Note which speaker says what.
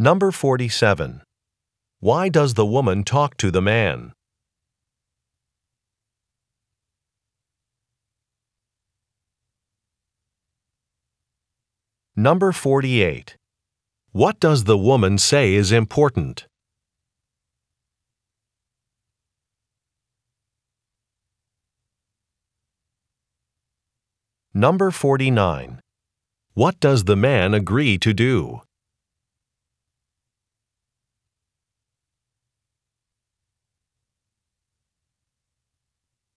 Speaker 1: Number 47. Why does the woman talk to the man? Number 48. What does the woman say is important? Number 49. What does the man agree to do?